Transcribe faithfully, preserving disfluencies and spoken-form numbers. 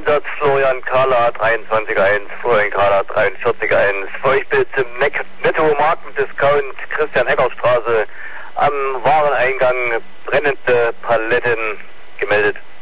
Einsatz Florian Kala dreiundzwanzig eins, Florian Kala dreiundvierzig eins. Für euch bitte Netto Marken Discount Christian Heckerstraße am Wareneingang brennende Paletten gemeldet.